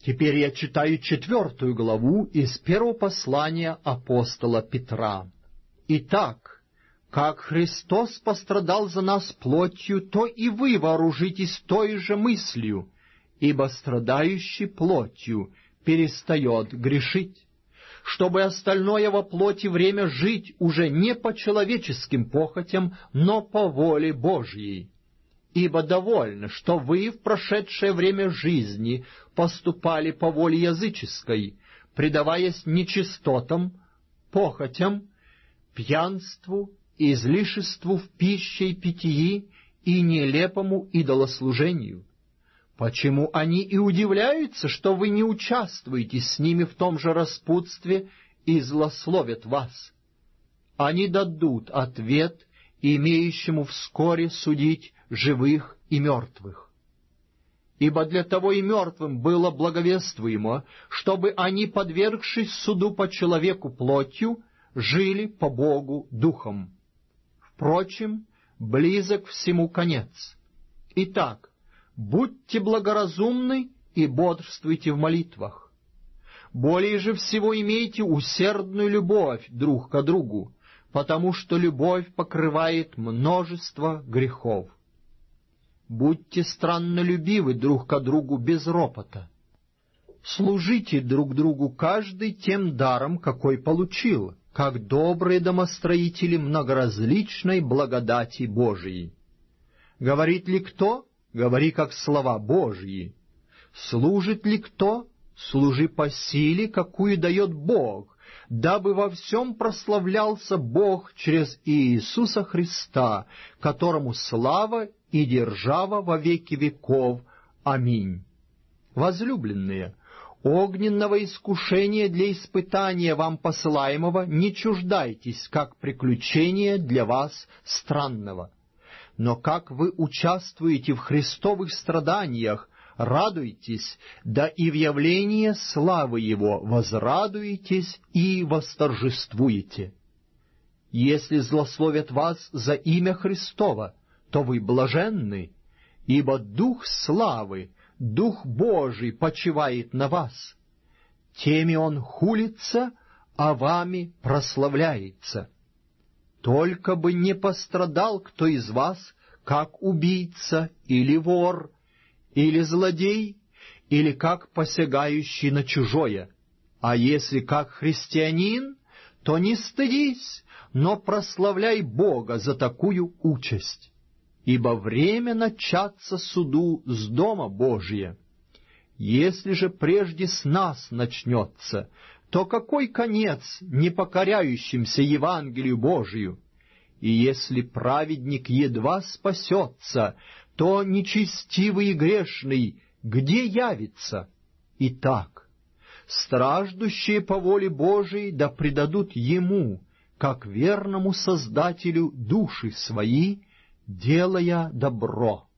Теперь я читаю 4 главу из первого послания апостола Петра. «Итак, как Христос пострадал за нас плотью, то и вы вооружитесь той же мыслью, ибо страдающий плотью перестает грешить, чтобы остальное во плоти время жить уже не по человеческим похотям, но по воле Божьей. Ибо довольно, что вы в прошедшее время жизни поступали по воле языческой, предаваясь нечистотам, похотям, пьянству, излишеству в пище и питьи и нелепому идолослужению. Почему они и удивляются, что вы не участвуете с ними в том же распутстве и злословят вас? Они дадут ответ, имеющему вскоре судить живых и мертвых. Ибо для того и мертвым было благовествуемо, чтобы они, подвергшись суду по человеку плотью, жили по Богу духом. Впрочем, близок всему конец. Итак, будьте благоразумны и бодрствуйте в молитвах. Более же всего имейте усердную любовь друг к другу, потому что любовь покрывает множество грехов. Будьте страннолюбивы друг к другу без ропота. Служите друг другу каждый тем даром, какой получил, как добрые домостроители многоразличной благодати Божией. Говорит ли кто? Говори, как слова Божьи. Служит ли кто? Служи по силе, какую дает Бог, дабы во всем прославлялся Бог через Иисуса Христа, которому слава и держава во веки веков. Аминь. Возлюбленные, огненного искушения для испытания вам посылаемого не чуждайтесь, как приключения для вас странного. Но как вы участвуете в Христовых страданиях, радуйтесь, да и в явлении славы Его возрадуетесь и восторжествуете. Если злословят вас за имя Христово, то вы блаженны, ибо Дух славы, Дух Божий почивает на вас. Теми Он хулится, а вами прославляется. Только бы не пострадал кто из вас, как убийца или вор, или злодей, или как посягающий на чужое. А если как христианин, то не стыдись, но прославляй Бога за такую участь. Ибо время начаться суду с дома Божия. Если же прежде с нас начнется, то какой конец непокоряющимся Евангелию Божию? И если праведник едва спасется, то нечестивый и грешный где явится? Итак, страждущие по воле Божией да предадут Ему, как верному Создателю, души свои, делая добро.